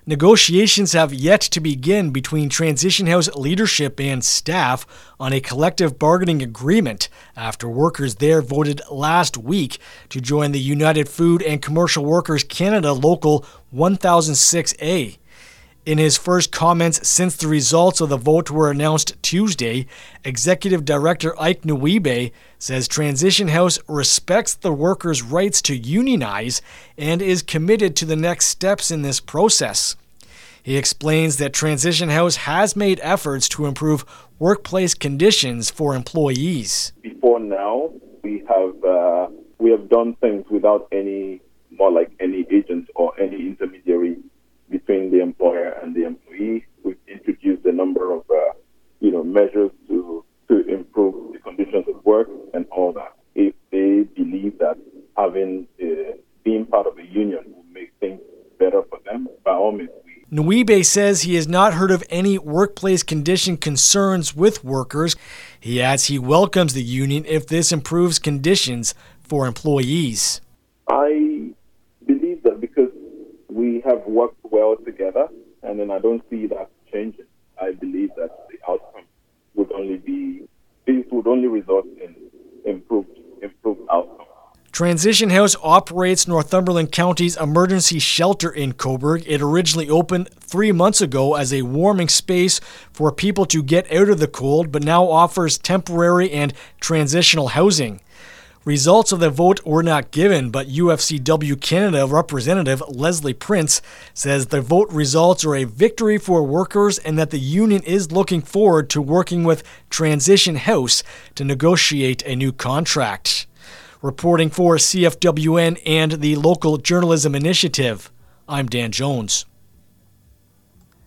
Negotiations have yet to begin between Transition House leadership and staff on a collective bargaining agreement after workers there voted last week to join the United Food and Commercial Workers Canada Local 1006A. In his first comments since the results of the vote were announced Tuesday, Executive Director Ike Nwiebe says Transition House respects the workers' rights to unionize and is committed to the next steps in this process. He explains that Transition House has made efforts to improve workplace conditions for employees. Before now, we have done things without any agent or any intermediary between the employer and the employee. We've introduced a number of measures to improve the conditions of work and all that. If they believe that being part of a union will make things better for them, by all means. Nwiebe says he has not heard of any workplace condition concerns with workers. He adds he welcomes the union if this improves conditions for employees. I believe that because we have worked well together, and then I don't see that changing. I believe that the outcome would only result in improved outcome. Transition House operates Northumberland County's emergency shelter in Cobourg. It originally opened 3 months ago as a warming space for people to get out of the cold, but now offers temporary and transitional housing. Results of the vote were not given, but UFCW Canada Representative Leslie Prince says the vote results are a victory for workers and that the union is looking forward to working with Transition House to negotiate a new contract. Reporting for CFWN and the Local Journalism Initiative, I'm Dan Jones.